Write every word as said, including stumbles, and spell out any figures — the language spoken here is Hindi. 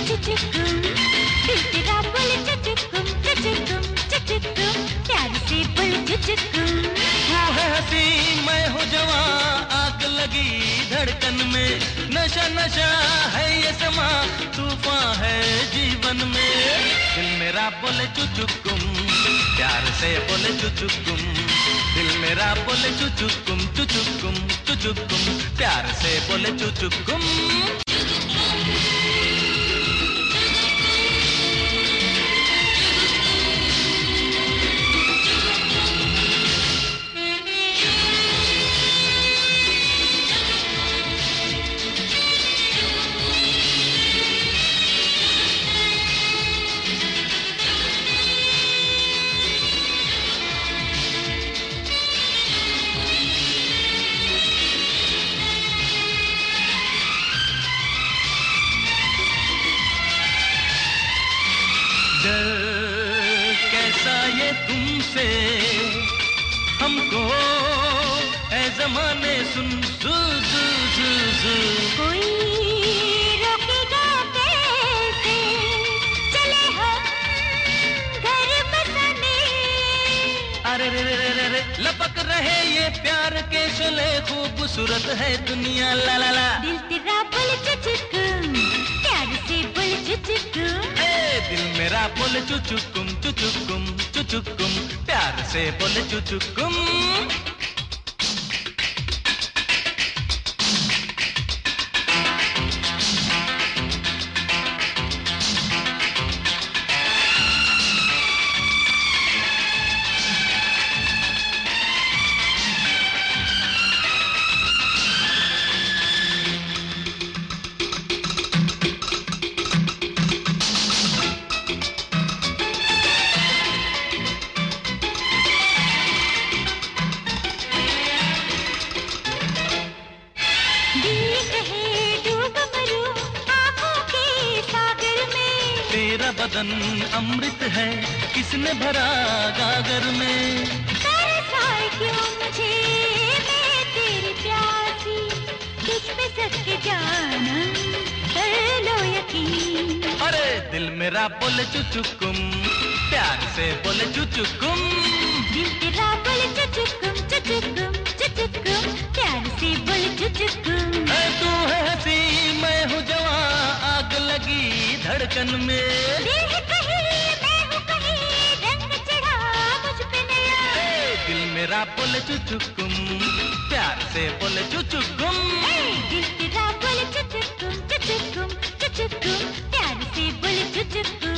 चुचुकुम, दिल तेरा बोले चुचुकुम, चुचुकुम, चुचुकुम, प्यार से बोले चुचुकुम। तू है हंसी मैं हूँ जवां, आग लगी धड़कन में, नशा नशा है ये समा, तूफान है जीवन में। दिल मेरा बोले चुचुकुम, प्यार से बोले चुचुकुम, दिल मेरा बोले चुचुकुम, चुचुकुम, चुचुकुम, प्यार से बोले चुचुकुम। डर कैसा ये तुमसे हमको ऐ ज़माने सुन जू जू जू जू। कोई रोकेगा कैसे, चले हम घर बसाने। अरे रे रे रे रे रे लपक रहे ये प्यार के शोले, खूबसूरत है दुनिया ला ला ला। दिल तेरा बोले चुचुकुम, प्यार से बोले चुचुकुम। दिल मेरा बोले चुचुकुम, चुचुकुम, चुचुकुम, प्यार से बोले चुचुकुम। तेरा बदन अमृत है, किसने भरा गागर में। तरसाए क्यों मुझे मैं तेरी प्यासी, तुझ पे सके जाना कर लो यकीन। अरे दिल मेरा बोले चुचुकुम, प्यार से बोले चुचुकुम। दिल तेरा बोले चुचुकुम, चुचुकुम, चुचुकुम, प्यार से बोले चुचुकुम। तू है हंसी मैं हूँ जवां, आग लगी धड़कन में। दिल है कहीं मैं हूँ कहीं, रंग चढ़ा मुझ पे नया। दिल मेरा बोले चुचुकुम, प्यार से बोले चुचुकुम। दिल तेरा बोले चुचुकुम, चुचुकुम, चुचुकुम, प्यार से बोले चुचुकुम।